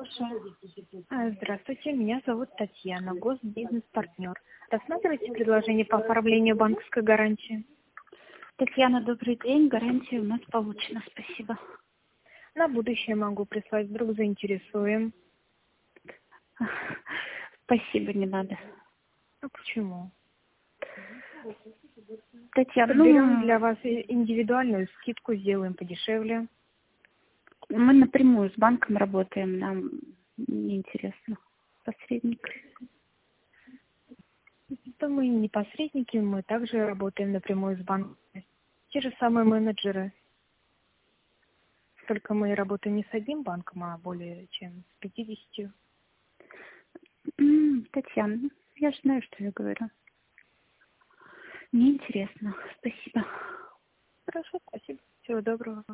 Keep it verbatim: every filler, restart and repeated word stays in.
слушаю. А, Здравствуйте, меня зовут Татьяна, госбизнес-партнер. Рассматриваете предложение по оформлению банковской гарантии? Татьяна, добрый день. Гарантия у нас получена. Спасибо. На будущее могу прислать, вдруг заинтересуем. Спасибо, не надо. А почему? Татьяна, Подберем ну, для вас и- индивидуальную скидку, сделаем подешевле. мы напрямую с банком работаем, нам неинтересно. Посредник. Это мы не посредники, мы также работаем напрямую с банком. Те же самые менеджеры. Только мы работаем не с одним банком, а более чем с пятьюдесятью. М, Татьяна, я же знаю, что я говорю. Неинтересно. Спасибо. Хорошо, спасибо. Всего доброго.